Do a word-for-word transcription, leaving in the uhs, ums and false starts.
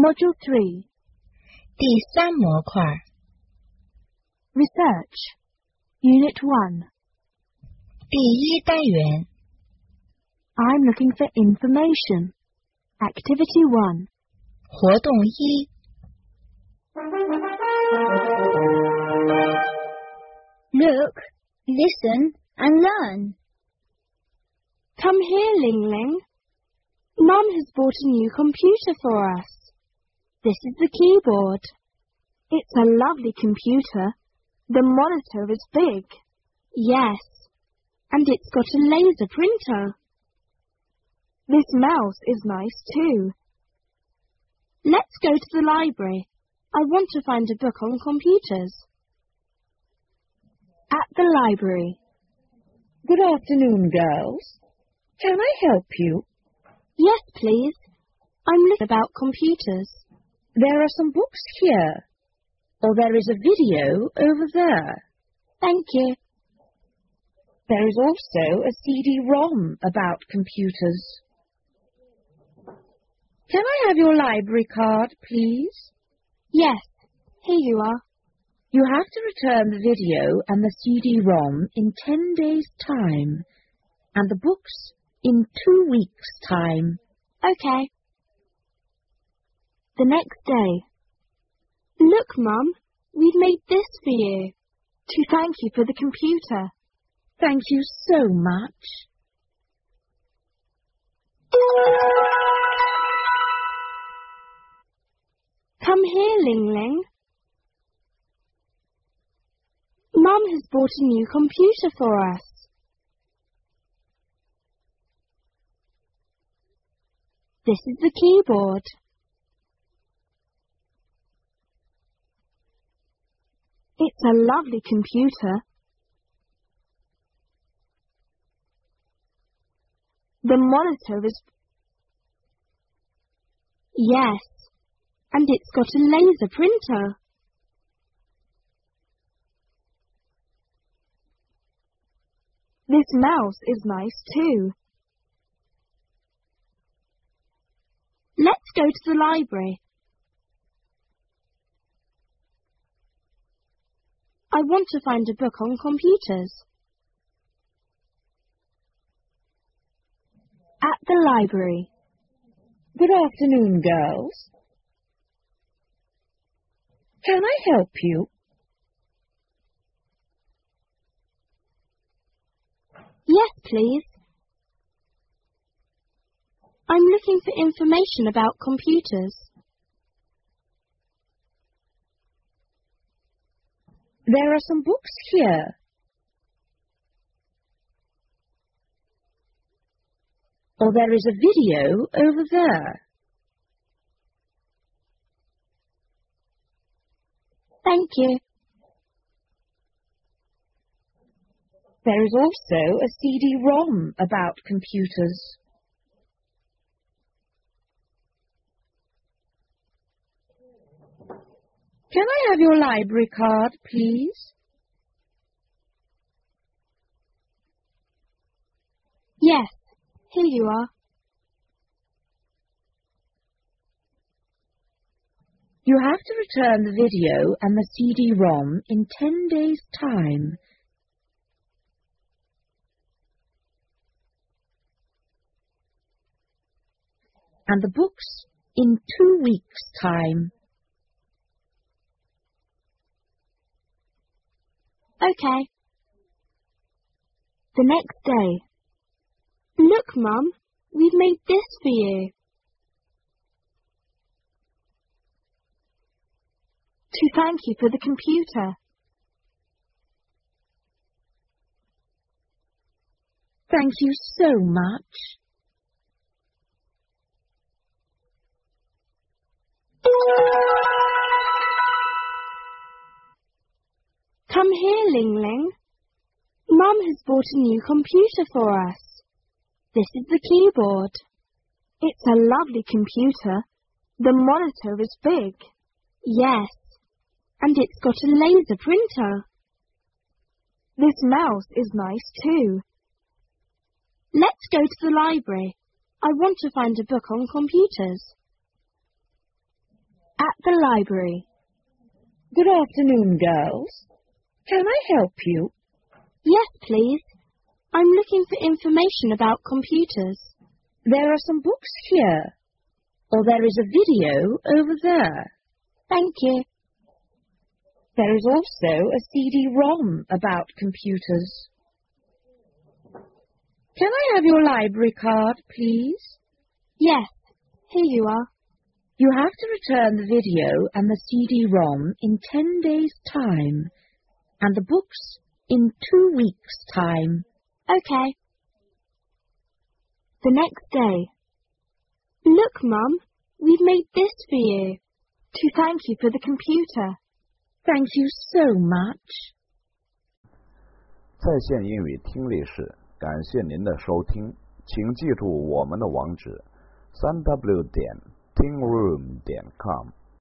Module three. 第三模块 Research. Unit one. 第一单元 I'm looking for information. Activity one. 活动一 Look, listen, and learn. Come here, Ling Ling. Mum has bought a new computer for us. This is the keyboard. It's a lovely computer. The monitor is big. Yes. And it's got a laser printer. This mouse is nice too. Let's go to the library. I want to find a book on computers. At the library. Good afternoon, girls. Can I help you? Yes, please. I'm looking about computers. There are some books here. Or there is a video over there. Thank you. There is also a C D ROM about computers. Can I have your library card, please? Yes, here you are. You have to return the video and the C D ROM in ten days' time, and the books in two weeks' time. Okay. The next day. Look, Mum, we've made this for you, to thank you for the computer. Thank you so much. Come here, Ling Ling. Mum has bought a new computer for us. This is the keyboard. It's a lovely computer. The monitor is... Yes, and it's got a laser printer. This mouse is nice too. Let's go to the library. I want to find a book on computers. At the library. Good afternoon, girls. Can I help you? Yes, please. I'm looking for information about computers. There are some books here. Or there is a video over there. Thank you. There is also a C D ROM about computers. Can I have your library card, please? Yes, here you are. You have to return the video and the C D ROM in ten days' time. And the books in two weeks' time. Okay. The next day. Look, Mum, we've made this for you. To thank you for the computer. Thank you so much. Come here, Ling Ling. Mum has bought a new computer for us. This is the keyboard. It's a lovely computer. The monitor is big. Yes, and it's got a laser printer. This mouse is nice too. Let's go to the library. I want to find a book on computers. at the library. Good afternoon, girls. Can I help you? Yes, please. I'm looking for information about computers. There are some books here. Or there is a video over there. Thank you. There is also a C D ROM about computers. Can I have your library card, please? Yes, here you are. You have to return the video and the C D ROM in ten days' time, and the books in two weeks' time. Okay. The next day. Look, Mum, we've made this for you, to thank you for the computer. Thank you so much. 在线英语听力室，感谢您的收听，请记住我们的网址：三 w 点 tingroom 点 com。